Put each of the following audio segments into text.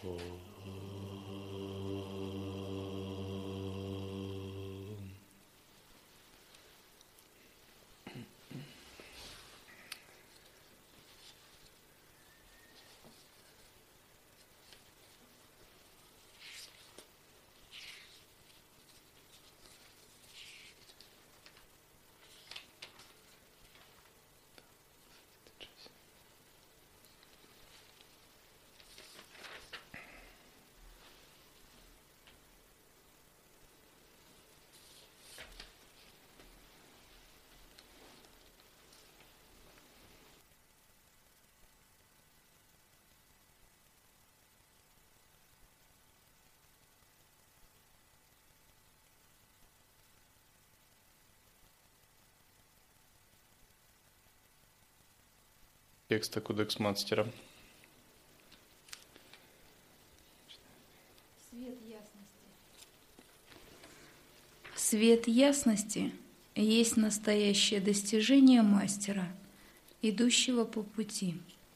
Текста Кодекс Мастера. Свет ясности есть настоящее достижение мастера, идущего по пути.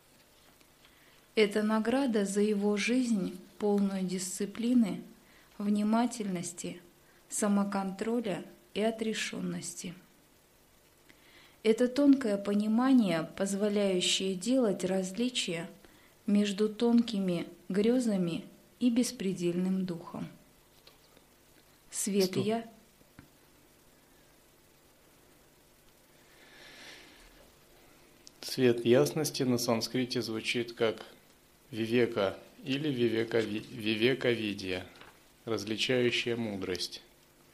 Это награда за его жизнь, полную дисциплины, внимательности, самоконтроля и отрешенности. Это тонкое понимание, позволяющее делать различия между тонкими грезами и беспредельным духом. Свет Свет ясности на санскрите звучит как вивека или вивекавидия, различающая мудрость.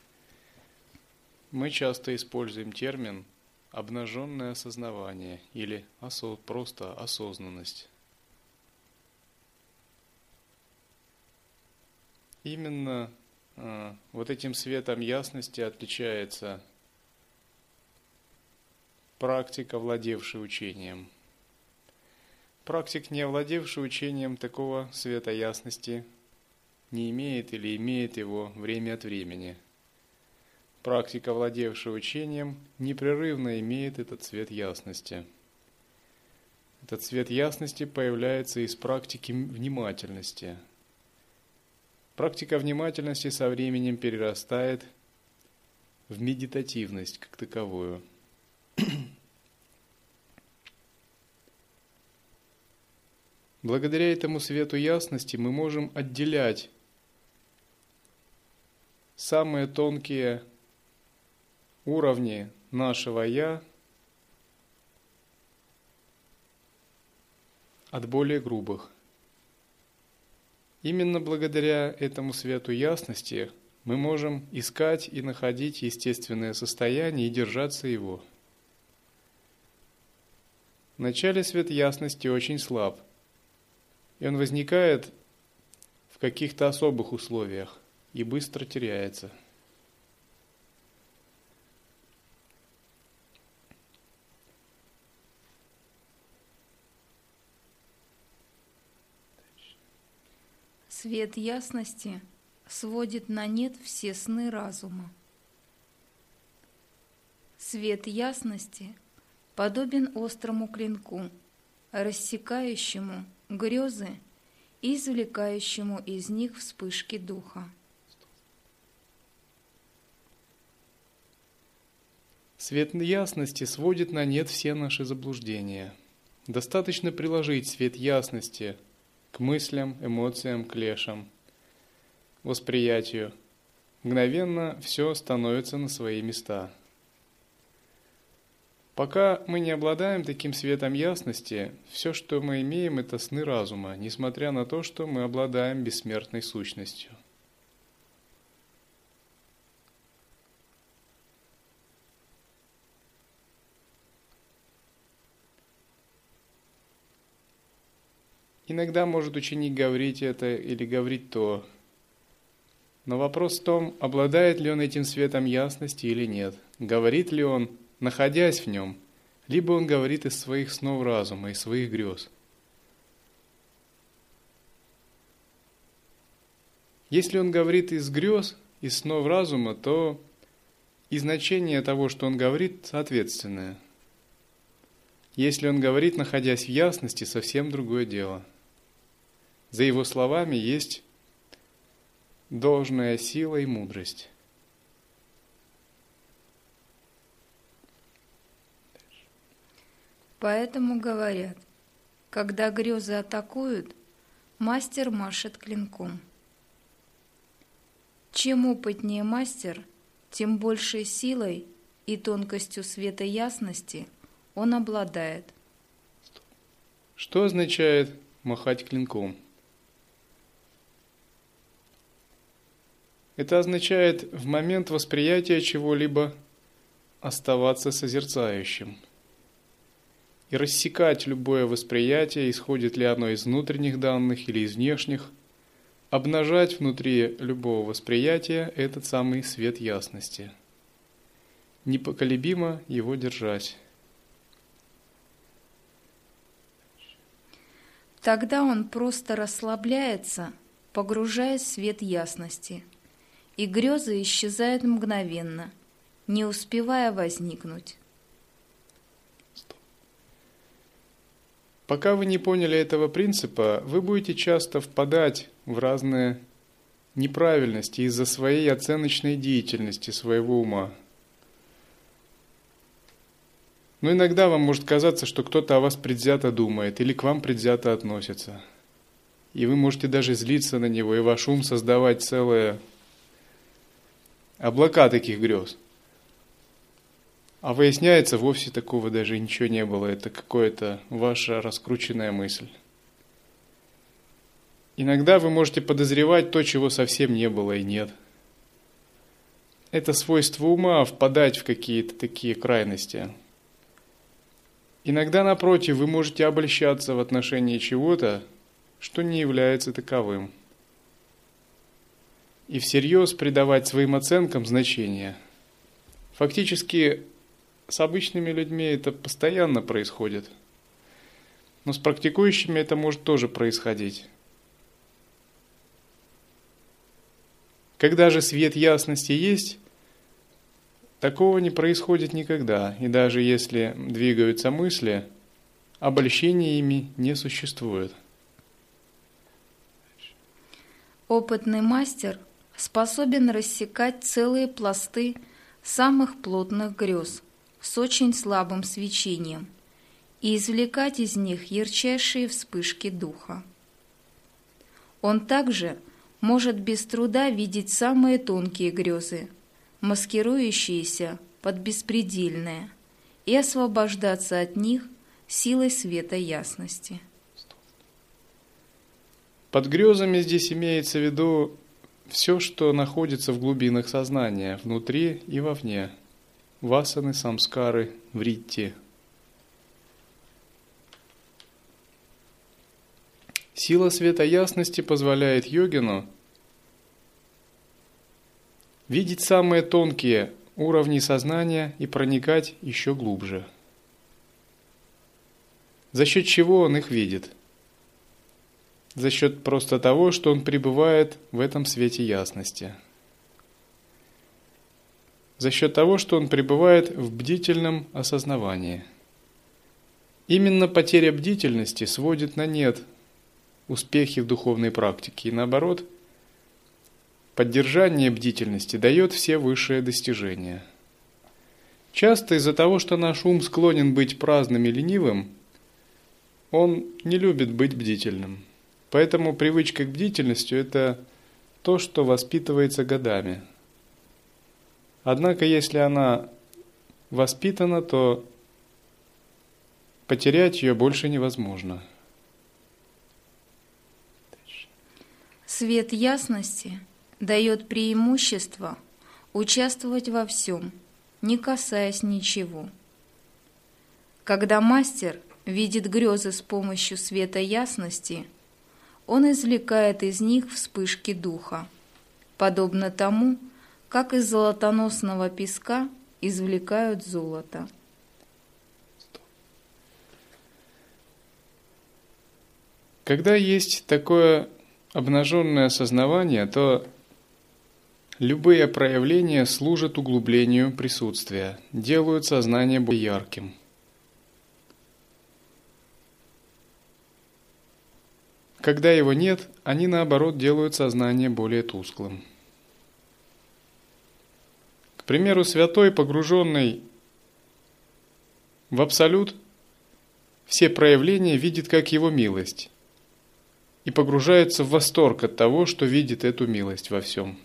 Мы часто используем термин обнаженное осознавание или просто осознанность. Именно вот этим светом ясности отличается практик, овладевший учением. Практик, не овладевший учением, такого света ясности не имеет или имеет его время от времени. Практик, овладевший учением, непрерывно имеет этот свет ясности. Этот свет ясности появляется из практики внимательности. Практика внимательности со временем перерастает в медитативность как таковую. Благодаря этому свету ясности мы можем отделять самые тонкие уровни нашего «я» от более грубых. Именно благодаря этому свету ясности мы можем искать и находить естественное состояние и держаться его. Вначале свет ясности очень слаб, и он возникает в каких-то особых условиях и быстро теряется. Свет ясности сводит на нет все сны разума. Свет ясности подобен острому клинку, рассекающему грезы и извлекающему из них вспышки духа. Свет ясности сводит на нет все наши заблуждения. Достаточно приложить свет ясности к мыслям, эмоциям, клешам, восприятию. Мгновенно все становится на свои места. Пока мы не обладаем таким светом ясности, все, что мы имеем, это сны разума, несмотря на то, что мы обладаем бессмертной сущностью. Иногда может ученик говорить это или говорить то, но вопрос в том, обладает ли он этим светом ясности или нет, говорит ли он, находясь в нем, либо он говорит из своих снов разума, из своих грез. Если он говорит из грез, из снов разума, то и значение того, что он говорит, соответственное. Если он говорит, находясь в ясности, совсем другое дело. За его словами есть должная сила и мудрость. Поэтому говорят, когда грезы атакуют, мастер машет клинком. Чем опытнее мастер, тем большей силой и тонкостью света ясности он обладает. Что означает махать клинком? Это означает в момент восприятия чего-либо оставаться созерцающим и рассекать любое восприятие, исходит ли оно из внутренних данных или из внешних, обнажать внутри любого восприятия этот самый свет ясности, непоколебимо его держать. Тогда он просто расслабляется, погружаясь в свет ясности, и грезы исчезают мгновенно, не успевая возникнуть. Пока вы не поняли этого принципа, вы будете часто впадать в разные неправильности из-за своей оценочной деятельности своего ума. Но иногда вам может казаться, что кто-то о вас предвзято думает или к вам предвзято относится. И вы можете даже злиться на него, и ваш ум создавать целые облака таких грез. А выясняется, вовсе такого даже ничего не было. Это какая-то ваша раскрученная мысль. Иногда вы можете подозревать то, чего совсем не было и нет. Это свойство ума впадать в какие-то такие крайности. Иногда, напротив, вы можете обольщаться в отношении чего-то, что не является таковым. И всерьез придавать своим оценкам значение. Фактически, с обычными людьми это постоянно происходит. Но с практикующими это может тоже происходить. Когда же свет ясности есть, такого не происходит никогда. И даже если двигаются мысли, обольщения ими не существует. Опытный мастер способен рассекать целые пласты самых плотных грез с очень слабым свечением и извлекать из них ярчайшие вспышки духа. Он также может без труда видеть самые тонкие грезы, маскирующиеся под беспредельное, и освобождаться от них силой света ясности. Под грезами здесь имеется в виду все, что находится в глубинах сознания, внутри и вовне. Васаны, самскары, вритти. Сила света ясности позволяет йогину видеть самые тонкие уровни сознания и проникать еще глубже. За счет чего он их видит? За счет просто того, что он пребывает в этом свете ясности. За счет того, что он пребывает в бдительном осознавании. Именно потеря бдительности сводит на нет успехи в духовной практике. И наоборот, поддержание бдительности дает все высшие достижения. Часто из-за того, что наш ум склонен быть праздным и ленивым, он не любит быть бдительным. Поэтому привычка к бдительности – это то, что воспитывается годами. Однако, если она воспитана, то потерять ее больше невозможно. Свет ясности дает преимущество участвовать во всем, не касаясь ничего. Когда мастер видит грезы с помощью света ясности, он извлекает из них вспышки духа, подобно тому, как из золотоносного песка извлекают золото. Когда есть такое обнаженное осознавание, то любые проявления служат углублению присутствия, делают сознание более ярким. когда его нет, они наоборот делают сознание более тусклым. К примеру, святой, погруженный в абсолют, все проявления видит как его милость и погружается в восторг от того, что видит эту милость во всем.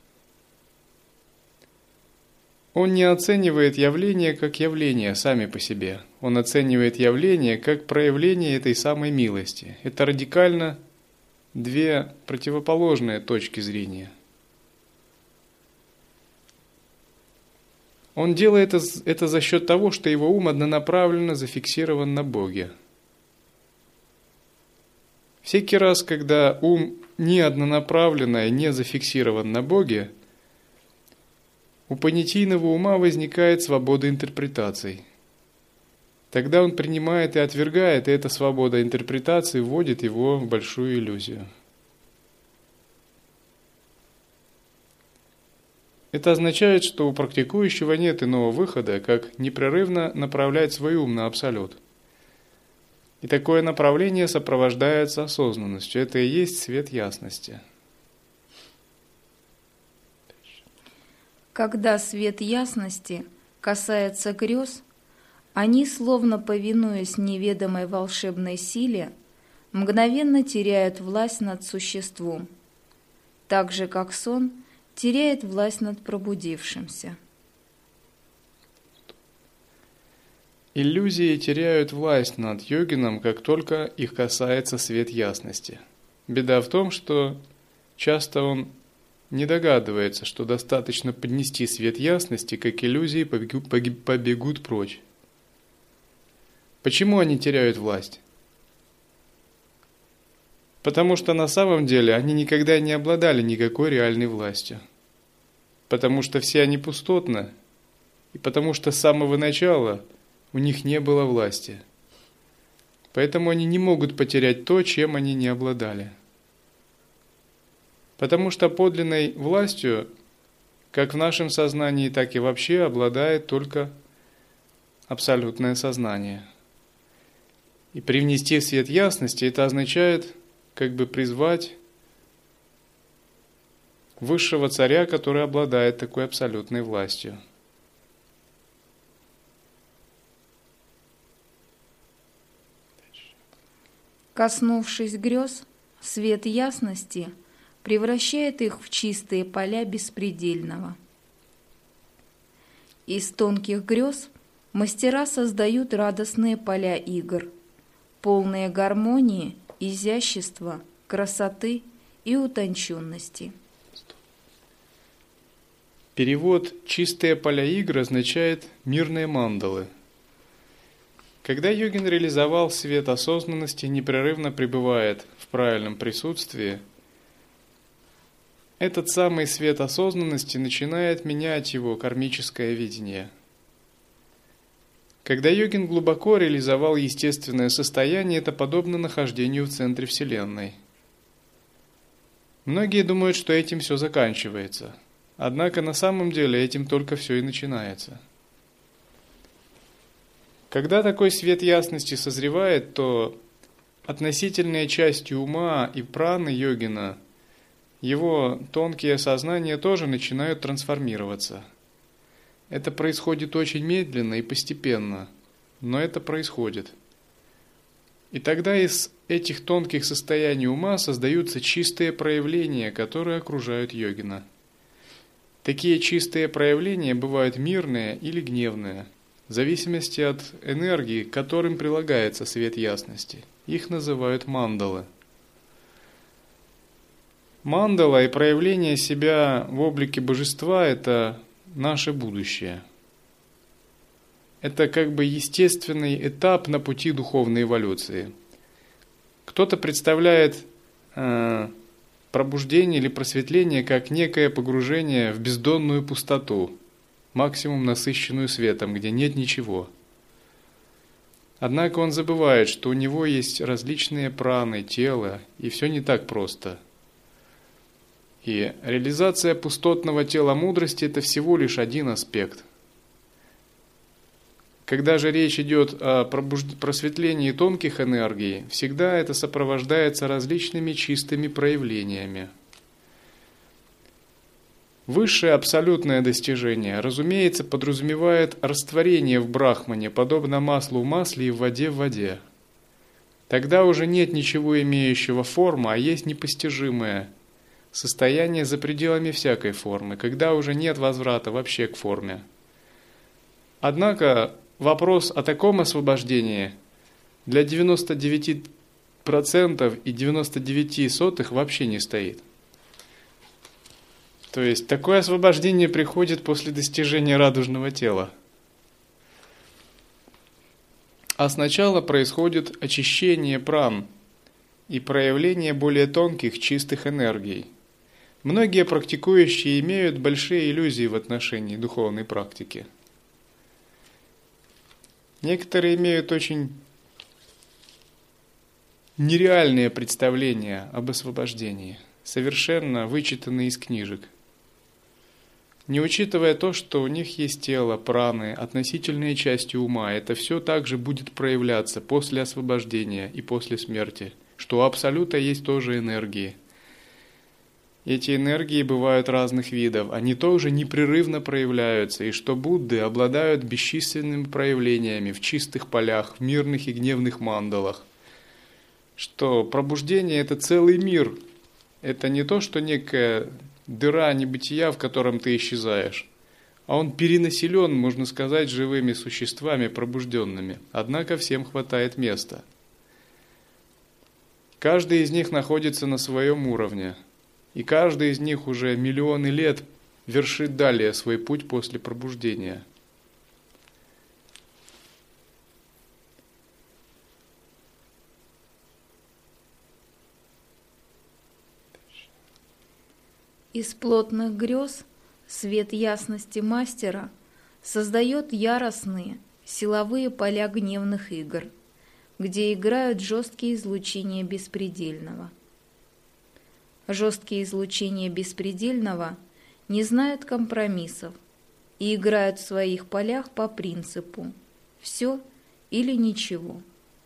Он не оценивает явления как явления сами по себе. Он оценивает явления как проявление этой самой милости. Это радикально две противоположные точки зрения. Он делает это за счет того, что его ум однонаправленно зафиксирован на Боге. Всякий раз, когда ум не однонаправленно и не зафиксирован на Боге, у понятийного ума возникает свобода интерпретаций. Тогда он принимает и отвергает, и эта свобода интерпретации вводит его в большую иллюзию. Это означает, что у практикующего нет иного выхода, как непрерывно направлять свой ум на абсолют. И такое направление сопровождается осознанностью. Это и есть свет ясности. Когда свет ясности касается грез, они, словно повинуясь неведомой волшебной силе, мгновенно теряют власть над существом, так же, как сон теряет власть над пробудившимся. Иллюзии теряют власть над йогином, как только их касается свет ясности. Беда в том, что часто он не догадывается, что достаточно поднести свет ясности, как иллюзии побегут прочь. Почему они теряют власть? Потому что на самом деле они никогда не обладали никакой реальной властью. Потому что все они пустотны, и потому что с самого начала у них не было власти. Поэтому они не могут потерять то, чем они не обладали. Потому что подлинной властью, как в нашем сознании, так и вообще, обладает только абсолютное сознание. И привнести в свет ясности, это означает как бы призвать высшего царя, который обладает такой абсолютной властью. Коснувшись грез, свет ясности превращает их в чистые поля беспредельного. Из тонких грез мастера создают радостные поля игр, полные гармонии, изящества, красоты и утонченности. Перевод «чистые поля игр» означает «мирные мандалы». Когда йогин реализовал свет осознанности, непрерывно пребывает в правильном присутствии, этот самый свет осознанности начинает менять его кармическое видение. Когда йогин глубоко реализовал естественное состояние, это подобно нахождению в центре Вселенной. Многие думают, что этим все заканчивается. Однако на самом деле этим только все и начинается. Когда такой свет ясности созревает, то относительные части ума и праны йогина, его тонкие сознания тоже начинают трансформироваться. Это происходит очень медленно и постепенно, но это происходит. И тогда из этих тонких состояний ума создаются чистые проявления, которые окружают йогина. Такие чистые проявления бывают мирные или гневные, в зависимости от энергии, к которым прилагается свет ясности. Их называют мандалы. Мандала и проявление себя в облике божества – это наше будущее. Это как бы естественный этап на пути духовной эволюции. Кто-то представляет пробуждение или просветление как некое погружение в бездонную пустоту, максимум насыщенную светом, где нет ничего. Однако он забывает, что у него есть различные праны, тела, и все не так просто. И реализация пустотного тела мудрости – это всего лишь один аспект. Когда же речь идет о просветлении тонких энергий, всегда это сопровождается различными чистыми проявлениями. Высшее абсолютное достижение, разумеется, подразумевает растворение в Брахмане, подобно маслу в масле и в воде в воде. Тогда уже нет ничего имеющего форму, а есть непостижимое состояние за пределами всякой формы, когда уже нет возврата вообще к форме. Однако вопрос о таком освобождении для 99% и 99% вообще не стоит. То есть такое освобождение приходит после достижения радужного тела. А сначала происходит очищение пран и проявление более тонких, чистых энергий. Многие практикующие имеют большие иллюзии в отношении духовной практики. Некоторые имеют очень нереальные представления об освобождении, совершенно вычитанные из книжек, не учитывая то, что у них есть тело, праны, относительные части ума. Это все также будет проявляться после освобождения и после смерти, что у Абсолюта есть тоже энергии. Эти энергии бывают разных видов, они тоже непрерывно проявляются, и что Будды обладают бесчисленными проявлениями в чистых полях, в мирных и гневных мандалах. Что пробуждение – это целый мир, это не то, что некая дыра небытия, в котором ты исчезаешь, а он перенаселен, можно сказать, живыми существами пробужденными, однако всем хватает места. Каждый из них находится на своем уровне, и каждый из них уже миллионы лет вершит далее свой путь после пробуждения. Из плотных грез свет ясности мастера создает яростные силовые поля гневных игр, где играют жесткие излучения беспредельного. Жесткие излучения беспредельного не знают компромиссов и играют в своих полях по принципу «все или ничего».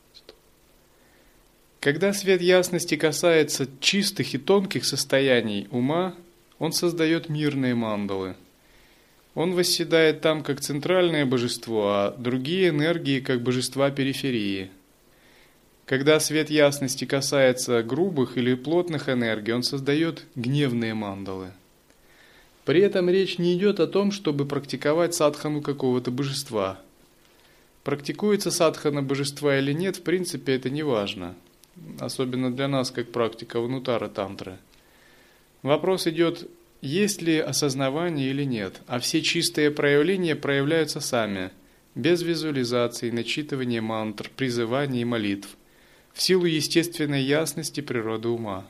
Когда свет ясности касается чистых и тонких состояний ума, он создает мирные мандалы. Он восседает там как центральное божество, а другие энергии как божества периферии. Когда свет ясности касается грубых или плотных энергий, он создает гневные мандалы. При этом речь не идет о том, чтобы практиковать садхану какого-то божества. Практикуется садхана божества или нет, в принципе, это не важно. Особенно для нас, как практика Анутара тантры. Вопрос идет, есть ли осознавание или нет, а все чистые проявления проявляются сами, без визуализации, начитывания мантр, призываний и молитв, в силу естественной ясности природы ума.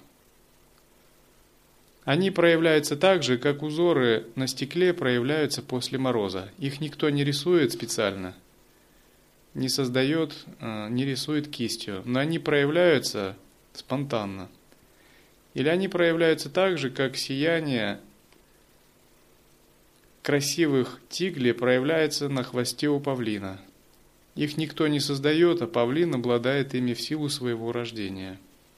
Они проявляются так же, как узоры на стекле проявляются после мороза. Их никто не рисует специально, не создает, не рисует кистью, но они проявляются спонтанно. Или они проявляются так же, как сияние красивых тиглей проявляется на хвосте у павлина. Их никто не создает, а павлин обладает ими в силу своего рождения.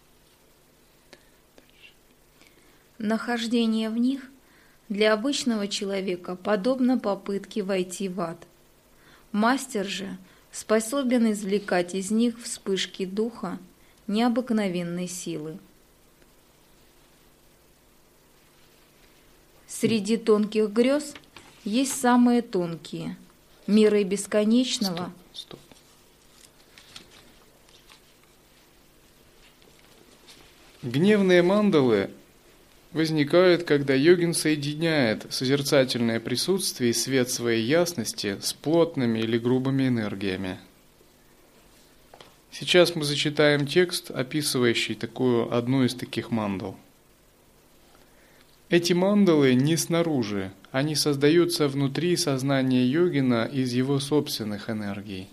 Нахождение в них для обычного человека подобно попытке войти в ад. Мастер же способен извлекать из них вспышки духа необыкновенной силы. Среди тонких грез есть самые тонкие, миры бесконечного. Стоп. Гневные мандалы возникают, когда йогин соединяет созерцательное присутствие и свет своей ясности с плотными или грубыми энергиями. Сейчас мы зачитаем текст, описывающий одну из таких мандал. Эти мандалы не снаружи, они создаются внутри сознания йогина из его собственных энергий.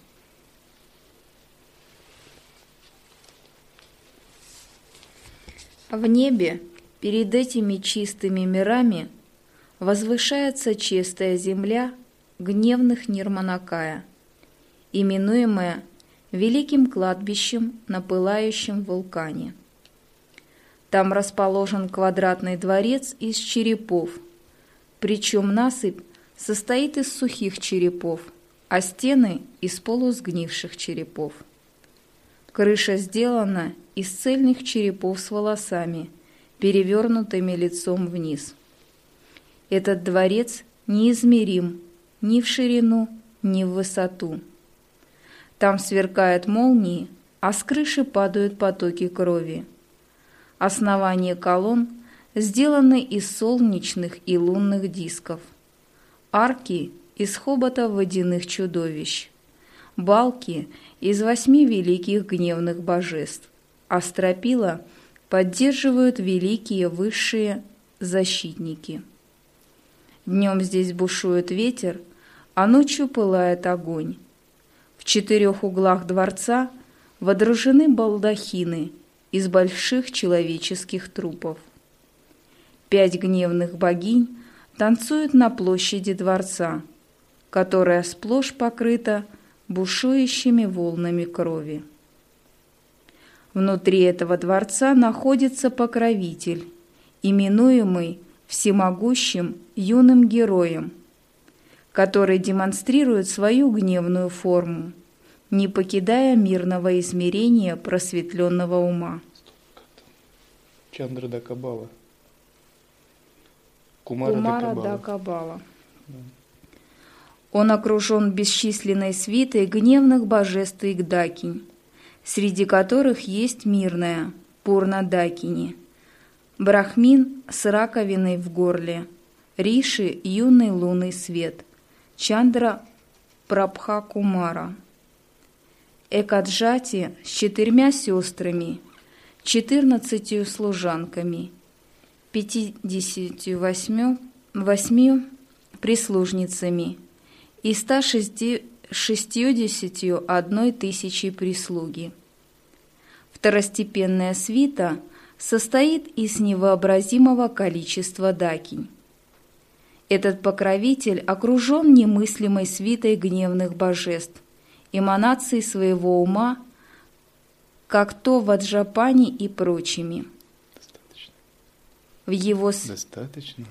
В небе перед этими чистыми мирами возвышается чистая земля гневных Нирманакая, именуемое Великим кладбищем на пылающем вулкане. Там расположен квадратный дворец из черепов, причем насыпь состоит из сухих черепов, а стены – из полусгнивших черепов. Крыша сделана из цельных черепов с волосами, перевернутыми лицом вниз. Этот дворец неизмерим ни в ширину, ни в высоту. Там сверкают молнии, а с крыши падают потоки крови. Основания колонн сделаны из солнечных и лунных дисков. Арки – из хобота водяных чудовищ. Балки – из 8 великих гневных божеств, а стропила поддерживают великие высшие защитники. Днем здесь бушует ветер, а ночью пылает огонь. В 4 углах дворца водружены балдахины из больших человеческих трупов. 5 гневных богинь танцуют на площади дворца, которая сплошь покрыта бушующими волнами крови. Внутри этого дворца находится покровитель, именуемый всемогущим юным героем, который демонстрирует свою гневную форму, не покидая мирного измерения просветленного ума. Чандра да Кабала. Кумара да Кабала. Он окружен бесчисленной свитой гневных божеств и Дакинь, среди которых есть мирная Пурна Дакини, Брахмин с раковиной в горле, Риши – юный лунный свет, Чандра Прабха Кумара, Экаджати с 4 сестрами, 14 служанками, 58 прислужницами и 161 тысячей прислуги. Второстепенная свита состоит из невообразимого количества дакинь. Этот покровитель окружен немыслимой свитой гневных божеств, эманацией своего ума, как то Ваджрапани и прочими. Достаточно. В его... Достаточно.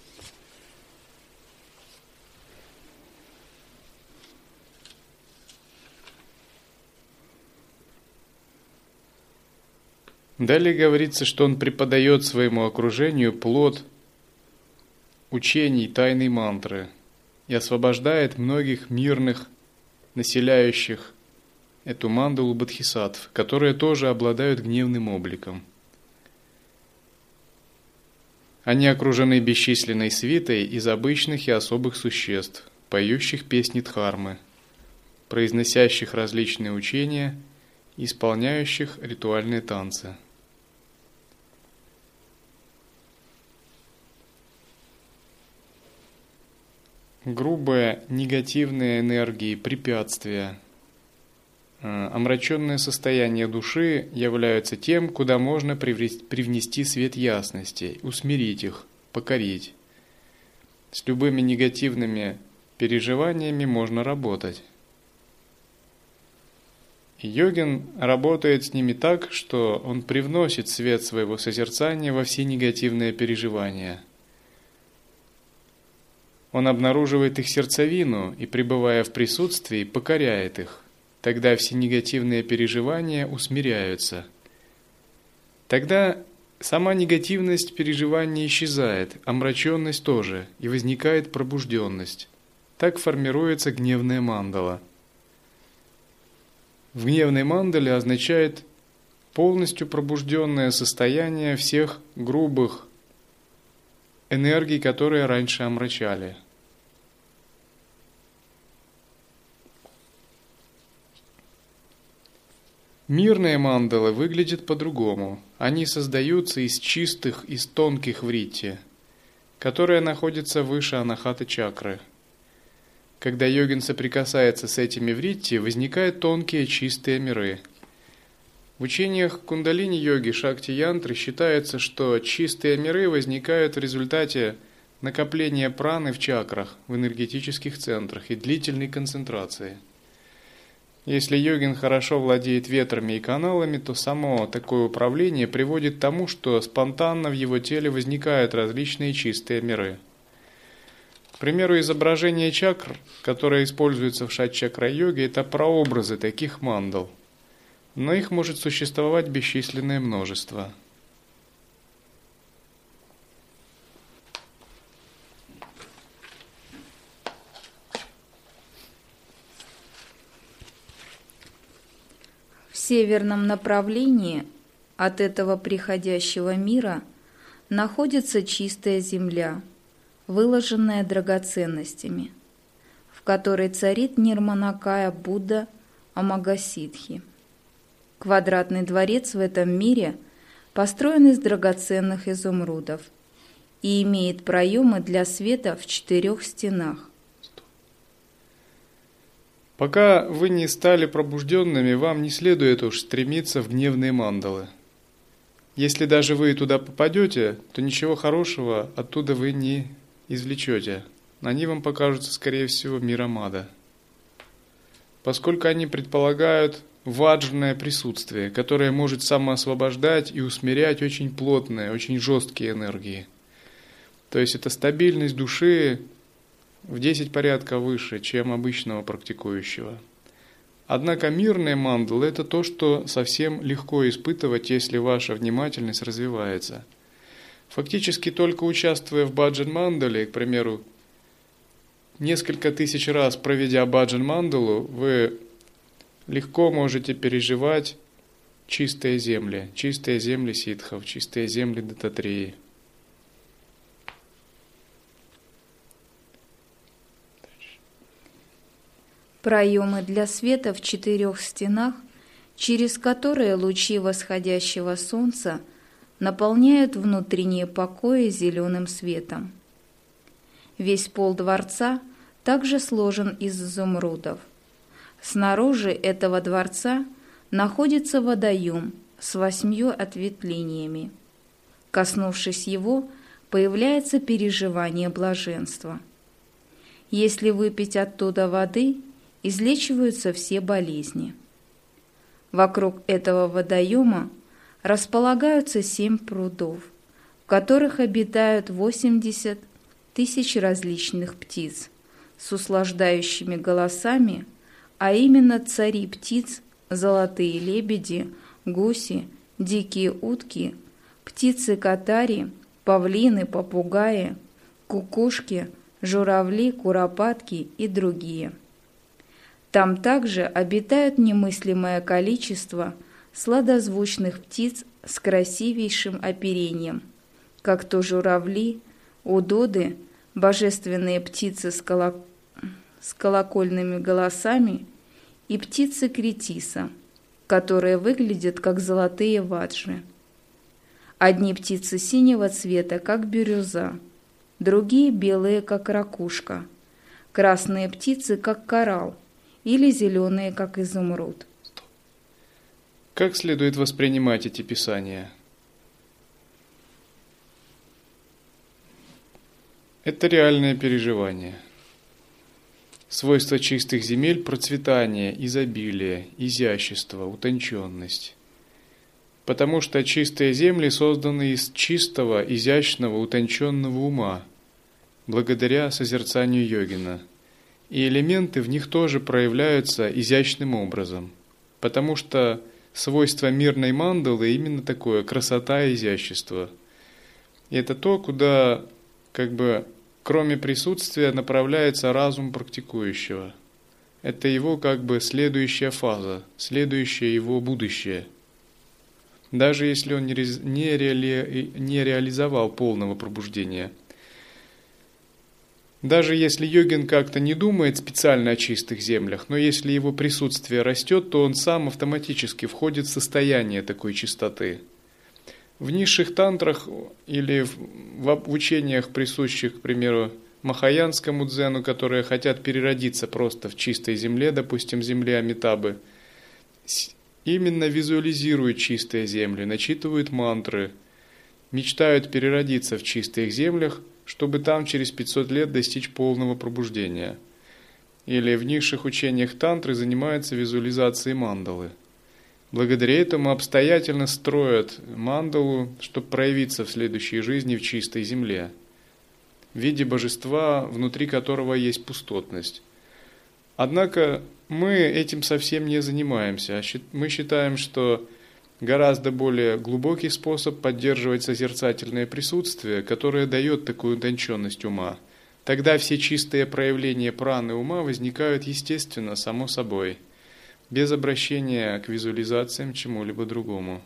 Далее говорится, что он преподает своему окружению плод учений тайной мантры и освобождает многих мирных, населяющих эту мандалу бодхисаттв, которые тоже обладают гневным обликом. Они окружены бесчисленной свитой из обычных и особых существ, поющих песни дхармы, произносящих различные учения и исполняющих ритуальные танцы. Грубые негативные энергии, препятствия, омраченное состояние души являются тем, куда можно привнести свет ясности, усмирить их, покорить. С любыми негативными переживаниями можно работать. И йогин работает с ними так, что он привносит свет своего созерцания во все негативные переживания. Он обнаруживает их сердцевину и, пребывая в присутствии, покоряет их. Тогда все негативные переживания усмиряются. Тогда сама негативность переживаний исчезает, омраченность тоже, и возникает пробужденность. Так формируется гневная мандала. В гневной мандале означает полностью пробужденное состояние всех грубых энергий, которые раньше омрачали. Мирные мандалы выглядят по-другому. Они создаются из чистых, из тонких вритти, которые находятся выше анахата чакры. Когда йогин соприкасается с этими вритти, возникают тонкие чистые миры. В учениях кундалини-йоги Шакти-янтры считается, что чистые миры возникают в результате накопления праны в чакрах, в энергетических центрах и длительной концентрации. Если йогин хорошо владеет ветрами и каналами, то само такое управление приводит к тому, что спонтанно в его теле возникают различные чистые миры. К примеру, изображение чакр, которое используется в шат-чакра-йоге, это прообразы таких мандал, но их может существовать бесчисленное множество. В северном направлении от этого приходящего мира находится чистая земля, выложенная драгоценностями, в которой царит Нирманакая Будда Амагасидхи. Квадратный дворец в этом мире построен из драгоценных изумрудов и имеет проемы для света в 4 стенах. Пока вы не стали пробужденными, вам не следует уж стремиться в гневные мандалы. Если даже вы туда попадете, то ничего хорошего оттуда вы не извлечете. Они вам покажутся, скорее всего, миром ада. Поскольку они предполагают ваджное присутствие, которое может самоосвобождать и усмирять очень плотные, очень жесткие энергии. То есть это стабильность души в 10 порядков выше, чем обычного практикующего. Однако мирные мандалы – это то, что совсем легко испытывать, если ваша внимательность развивается. Фактически только участвуя в баджан-мандале, к примеру, несколько тысяч раз проведя баджан-мандалу, вы легко можете переживать чистые земли ситхов, чистые земли Даттатреи. Проемы для света в 4 стенах, через которые лучи восходящего солнца наполняют внутренние покои зеленым светом. Весь пол дворца также сложен из изумрудов. Снаружи этого дворца находится водоем с 8 ответвлениями. Коснувшись его, появляется переживание блаженства. Если выпить оттуда воды, излечиваются все болезни. Вокруг этого водоема располагаются 7 прудов, в которых обитают 80 тысяч различных птиц с услаждающими голосами, а именно цари птиц, золотые лебеди, гуси, дикие утки, птицы-катари, павлины, попугаи, кукушки, журавли, куропатки и другие. Там также обитает немыслимое количество сладозвучных птиц с красивейшим оперением, как то журавли, удоды, божественные птицы с колокольными голосами и птицы кретиса, которые выглядят как золотые ваджи. Одни птицы синего цвета, как бирюза, другие белые, как ракушка, красные птицы, как коралл, или зеленые, как изумруд. Как следует воспринимать эти писания? Это реальное переживание. Свойства чистых земель – процветание, изобилие, изящество, утонченность. Потому что чистые земли созданы из чистого, изящного, утонченного ума, благодаря созерцанию йогина. И элементы в них тоже проявляются изящным образом, потому что свойство мирной мандалы именно такое – красота и изящество. И это то, куда, кроме присутствия, направляется разум практикующего. Это его следующая фаза, следующее его будущее. Даже если он не реализовал полного пробуждения. Даже если йогин как-то не думает специально о чистых землях, но если его присутствие растет, то он сам автоматически входит в состояние такой чистоты. В низших тантрах или в учениях, присущих, к примеру, махаянскому дзену, которые хотят переродиться просто в чистой земле, допустим, земле Амитабы, именно визуализируют чистые земли, начитывают мантры, мечтают переродиться в чистых землях, чтобы там через 500 лет достичь полного пробуждения. или в низших учениях тантры занимаются визуализацией мандалы. Благодаря этому обстоятельно строят мандалу, чтобы проявиться в следующей жизни в чистой земле, в виде божества, внутри которого есть пустотность. Однако мы этим совсем не занимаемся. Мы считаем, что гораздо более глубокий способ поддерживать созерцательное присутствие, которое дает такую утонченность ума. Тогда все чистые проявления праны ума возникают естественно, само собой, без обращения к визуализациям чему-либо другому.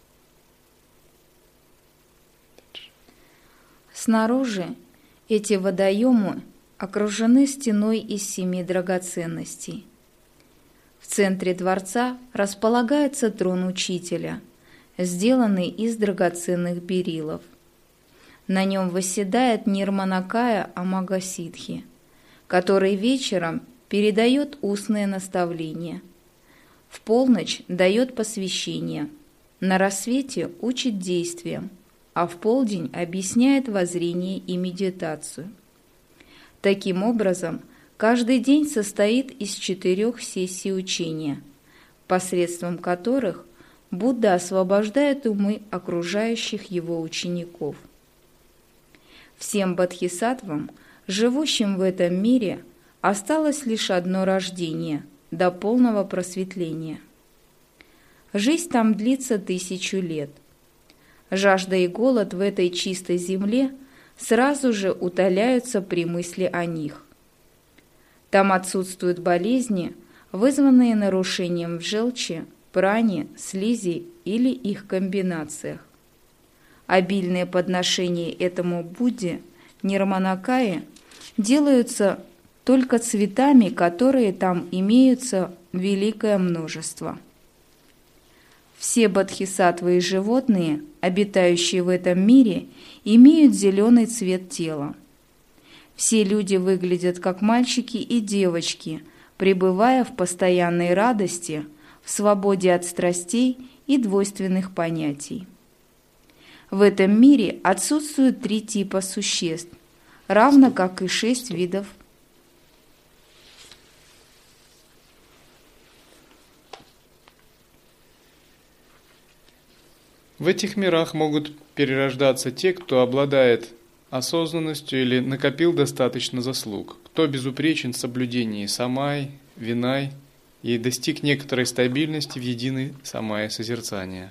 Снаружи эти водоемы окружены стеной из 7 драгоценностей. В центре дворца располагается трон учителя, сделанный из драгоценных берилов. На нем восседает Нирманакая Амагасидхи, который вечером передает устные наставления. В полночь дает посвящение, на рассвете учит действиям, а в полдень объясняет воззрение и медитацию. Таким образом, каждый день состоит из 4 сессий учения, посредством которых Будда освобождает умы окружающих его учеников. Всем бодхисаттвам, живущим в этом мире, осталось лишь одно рождение до полного просветления. Жизнь там длится 1000 лет. Жажда и голод в этой чистой земле сразу же утоляются при мысли о них. Там отсутствуют болезни, вызванные нарушением в желчи, пране, слизи или их комбинациях. Обильные подношения этому Будде, Нирманакае, делаются только цветами, которые там имеются великое множество. Все бодхисаттвы и животные, обитающие в этом мире, имеют зеленый цвет тела. Все люди выглядят как мальчики и девочки, пребывая в постоянной радости, в свободе от страстей и двойственных понятий. В этом мире отсутствуют 3 типа существ, равно как и 6 видов. В этих мирах могут перерождаться те, кто обладает осознанностью или накопил достаточно заслуг, кто безупречен в соблюдении самай, винай и достиг некоторой стабильности в единой самая созерцания.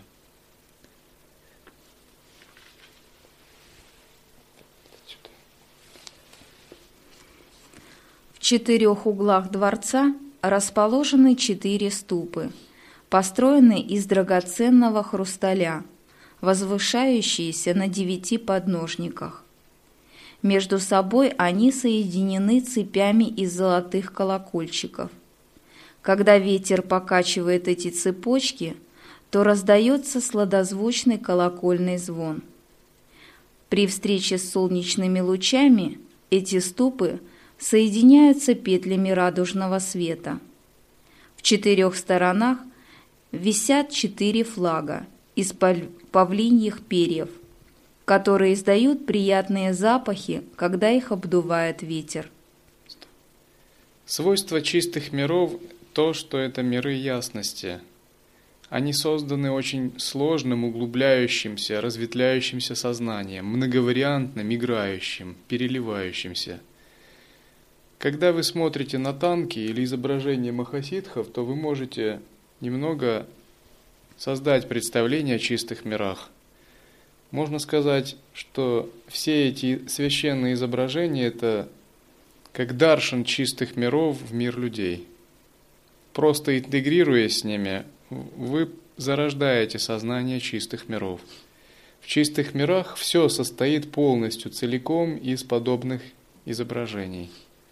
В 4 углах дворца расположены 4 ступы, построенные из драгоценного хрусталя, возвышающиеся на 9 подножниках. Между собой они соединены цепями из золотых колокольчиков. Когда ветер покачивает эти цепочки, то раздается сладозвучный колокольный звон. При встрече с солнечными лучами эти ступы соединяются петлями радужного света. В 4 сторонах висят 4 флага из павлиньих перьев, которые издают приятные запахи, когда их обдувает ветер. Свойство чистых миров – то, что это миры ясности. Они созданы очень сложным, углубляющимся, разветвляющимся сознанием, многовариантным, играющим, переливающимся. Когда вы смотрите на танки или изображения махасидхов, то вы можете немного создать представление о чистых мирах. Можно сказать, что все эти священные изображения – это как даршан чистых миров в мир людей. Просто интегрируясь с ними, вы зарождаете сознание чистых миров. В чистых мирах все состоит полностью, целиком из подобных изображений.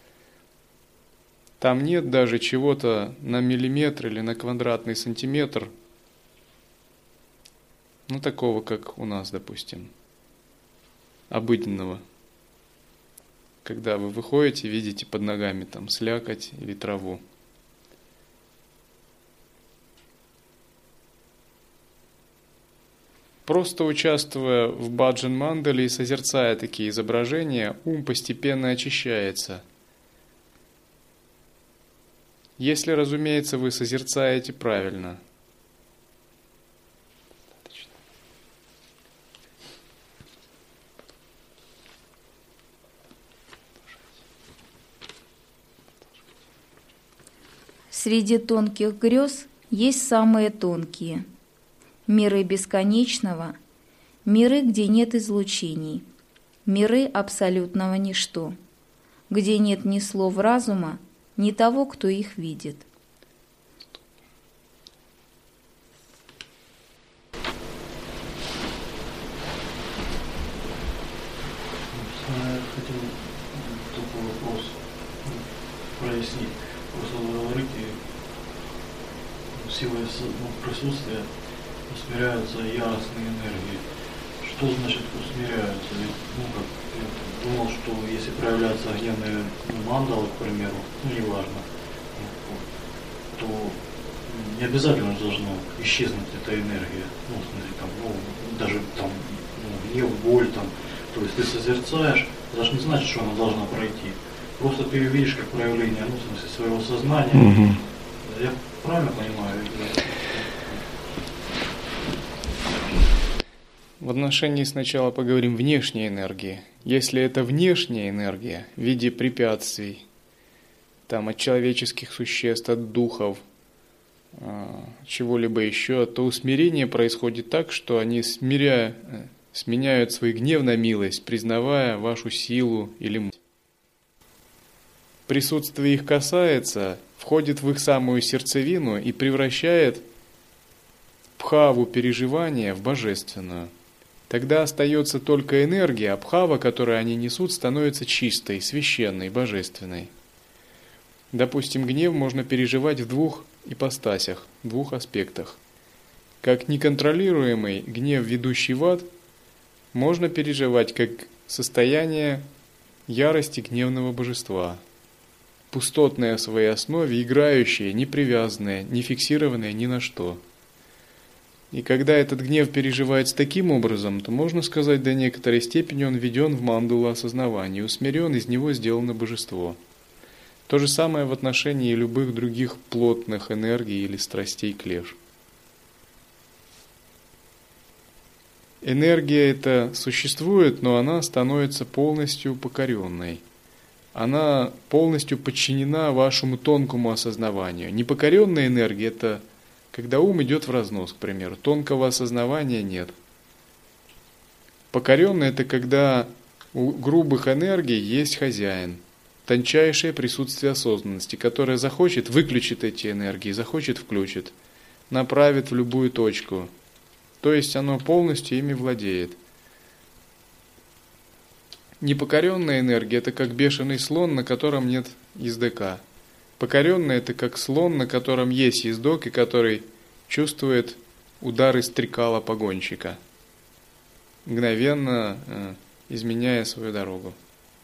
Там нет даже чего-то на миллиметр или на квадратный сантиметр, ну такого, как у нас, допустим, обыденного. Когда вы выходите, видите под ногами там слякоть или траву. Просто участвуя в баджан-мандале и созерцая такие изображения, ум постепенно очищается. Если, разумеется, вы созерцаете правильно. Среди тонких грез есть самые тонкие. Миры бесконечного, миры, где нет излучений, миры абсолютного ничто, где нет ни слов разума, ни того, кто их видит. Я хотел такой вопрос прояснить. Просто вы говорите, силой присутствия усмиряются яростные энергии. Что значит усмиряются? Ведь, как я думал, что если проявляются гневные мандалы, к примеру, неважно, то не обязательно должна исчезнуть эта энергия. В смысле, даже гнев, боль, то есть ты созерцаешь, это же не значит, что она должна пройти. Просто ты ее видишь как проявление, в смысле, своего сознания. Угу. Я правильно понимаю? В отношении сначала поговорим внешней энергии. Если это внешняя энергия в виде препятствий, от человеческих существ, от духов, чего-либо еще, то усмирение происходит так, что они, сменяют свой гнев на милость, признавая вашу силу или мощь. Присутствие их касается, входит в их самую сердцевину и превращает бхаву переживания в божественную. Тогда остается только энергия, а бхава, которую они несут, становится чистой, священной, божественной. Допустим, гнев можно переживать в двух ипостасях, в двух аспектах. Как неконтролируемый гнев, ведущий в ад, можно переживать как состояние ярости гневного божества, пустотное в своей основе, играющее, не привязанное, не фиксированное ни на что. И когда этот гнев переживается таким образом, то можно сказать, до некоторой степени он введен в мандалу осознавания, усмирен, из него сделано божество. То же самое в отношении любых других плотных энергий или страстей клеш. Энергия эта существует, но она становится полностью покоренной. Она полностью подчинена вашему тонкому осознаванию. Непокоренная энергия – это когда ум идет в разнос, к примеру. Тонкого осознавания нет. Покоренная – это когда у грубых энергий есть хозяин. Тончайшее присутствие осознанности, которое захочет, выключит эти энергии, захочет, включит, направит в любую точку. То есть оно полностью ими владеет. Непокоренная энергия – это как бешеный слон, на котором нет ездока. Покоренная – это как слон, на котором есть ездок, и который чувствует удары стрекала погонщика, мгновенно изменяя свою дорогу.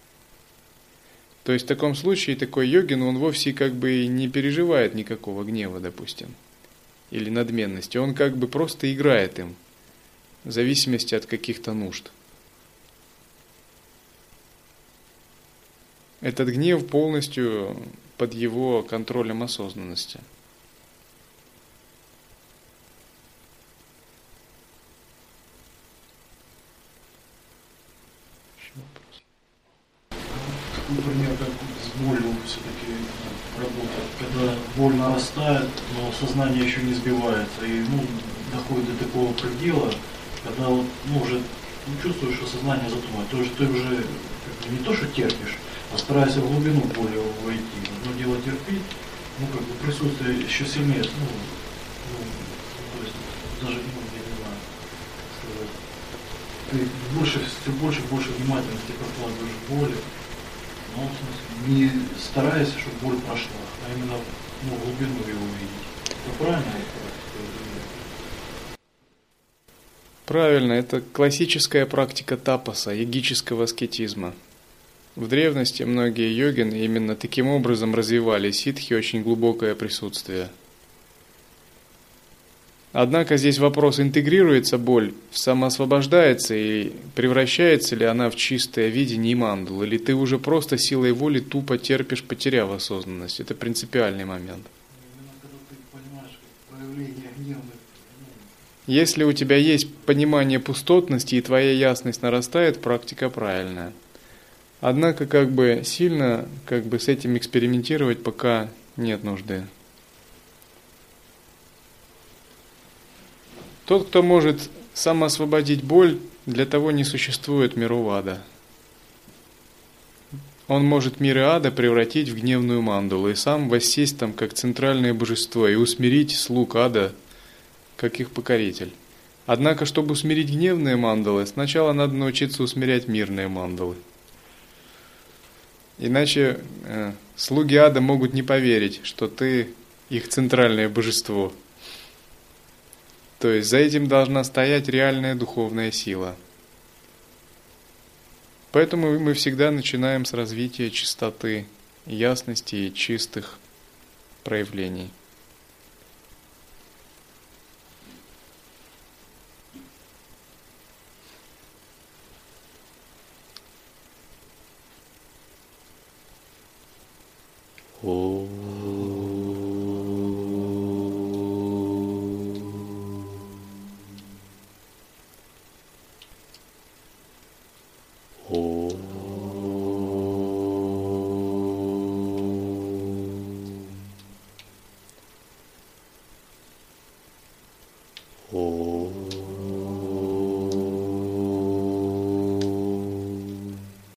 То есть в таком случае такой йогин, он вовсе и не переживает никакого гнева, допустим, или надменности. Он просто играет им, в зависимости от каких-то нужд. Этот гнев полностью под его контролем осознанности. Например, как с болью все-таки работает. Когда боль нарастает, но сознание еще не сбивается, и доходит до такого предела, когда уже чувствуешь, что сознание затуманивает. То есть ты уже не то, что терпишь, а стараешься в глубину боли войти. Одно дело терпеть, присутствие еще сильнее, то есть даже, я не знаю, сказать, ты все больше и больше внимательности прокладываешь в боли, но в смысле, не стараясь, чтобы боль прошла, а именно глубину ее увидеть. Это правильно? Правильно, это классическая практика тапаса, йогического аскетизма. В древности многие йогины именно таким образом развивали ситхи, очень глубокое присутствие. Однако здесь вопрос, интегрируется боль, самоосвобождается и превращается ли она в чистое видение мандал, или ты уже просто силой воли тупо терпишь, потеряв осознанность. Это принципиальный момент. Именно когда ты понимаешь проявление гневных. Если у тебя есть понимание пустотности и твоя ясность нарастает, практика правильная. Однако сильно с этим экспериментировать пока нет нужды. Тот, кто может самоосвободить боль, для того не существует миров ада. Он может миры ада превратить в гневную мандалу и сам воссесть там как центральное божество и усмирить слуг ада как их покоритель. Однако, чтобы усмирить гневные мандалы, сначала надо научиться усмирять мирные мандалы. Иначе слуги ада могут не поверить, что ты их центральное божество. То есть за этим должна стоять реальная духовная сила. Поэтому мы всегда начинаем с развития чистоты, ясности и чистых проявлений. О.